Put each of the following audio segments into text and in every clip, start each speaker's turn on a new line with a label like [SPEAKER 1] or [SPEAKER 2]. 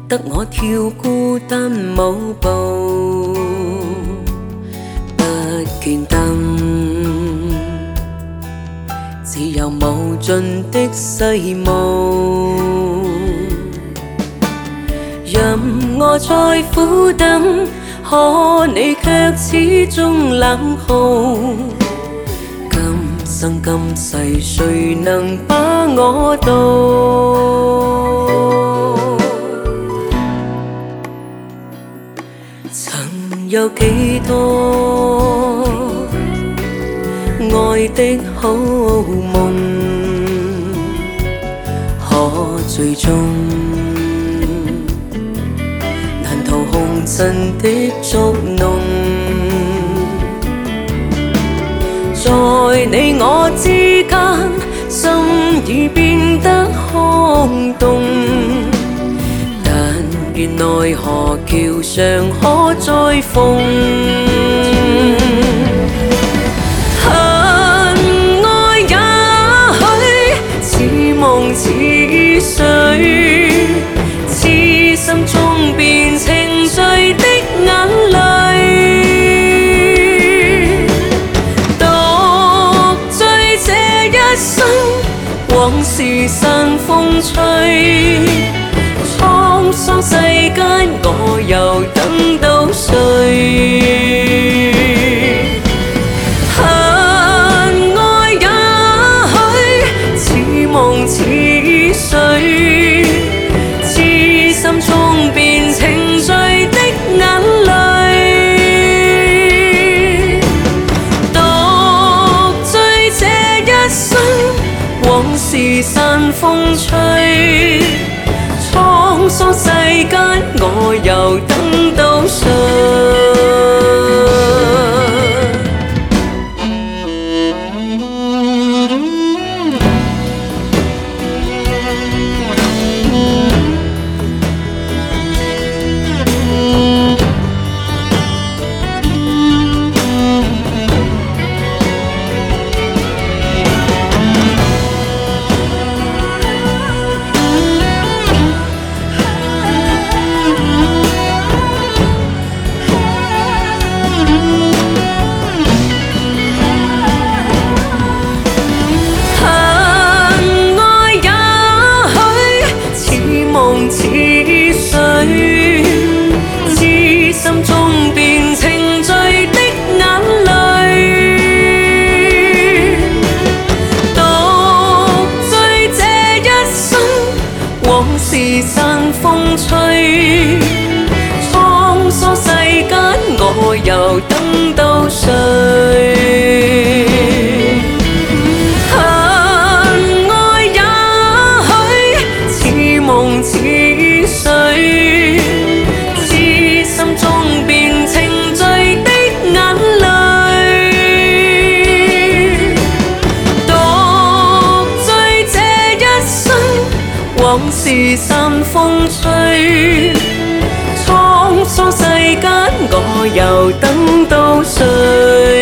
[SPEAKER 1] 得我跳孤單舞步，不見燈，只有無盡的世務。任我再苦等，可你卻始終冷酷。今生今世，誰能把我渡？曾有幾多愛的好夢，可最終難逃紅塵的捉弄。在你我之間，心已變得空洞。願奈何橋上可再逢，恨愛也許似夢似水，痴心中變情緒的眼淚，獨醉這一生，往事散風吹。滄桑世間，我又等到誰？恨愛也許似夢似水，痴心中變情緒的眼淚，獨醉這一生，往事散風吹。滄桑世間，我又等到誰？是散風吹，滄桑世間，我又等到誰？恨愛也許似夢似水，痴心中變情緒的眼淚，獨醉這一生。往事散風吹，滄桑世間，我又等到誰？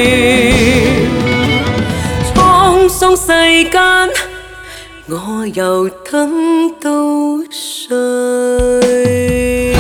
[SPEAKER 1] 滄桑世間，我又等到誰？